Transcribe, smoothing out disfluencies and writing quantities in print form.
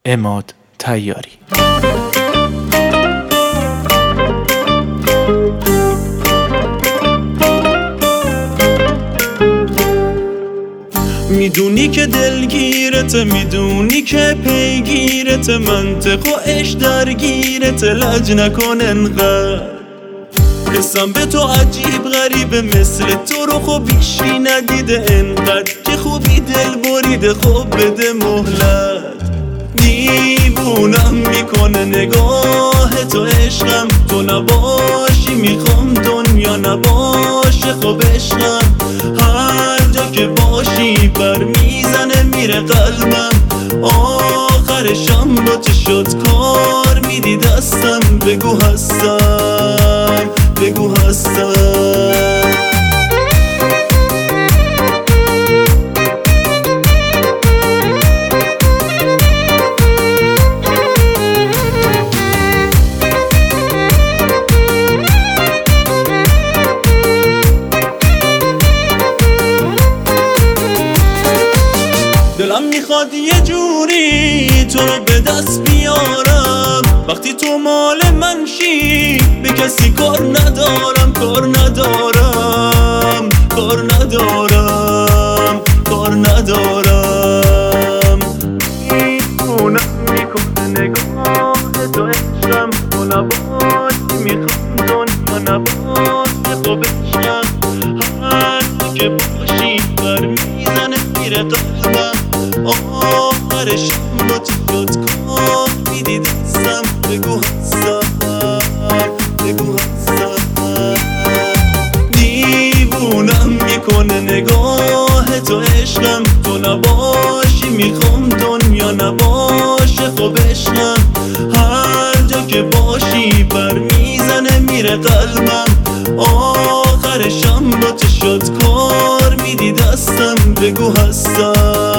عماد طیاری. میدونی که دلگیرته، میدونی که پیگیرته، منطق و عشق درگیرته، لج نکن انقدر. حسم به تو عجیب غریبه، مثل تو رو خب بیشی ندیده، انقدر که خوبی دل بریده، خب بده مهلت. دیوونم میکنه نگاه تو، عشقم تو نباشی، میخوام دنیا نباشه، خب عشقم هر جا که باشی بر میزنه میره قلبم، آخرشم با چه شد کار میدی دستم، بگو هستم، بگو هستم. دلم میخواد یه جوری تو رو به دست بیارم، وقتی تو مال من شی به کسی کار ندارم، کار ندارم، کار ندارم، کار ندارم. دیوونم میکنه نگاه تو، عشقم تو نباشی، میخوام دنیا نباشه، خب عشقم هر جا که باشی بر میزنه میره قلبم، آخرشم با چه شد کار میدی دستم، بگو هستم، بگو هستم. دیوونم میکنه نگاه تو، عشقم تو نباشی، میخوام دنیا نباشه، خب عشقم هر جا که باشی بر میزنه میره قلبم، آخرشم با چه شد کار میدی دستم، بگو هستم.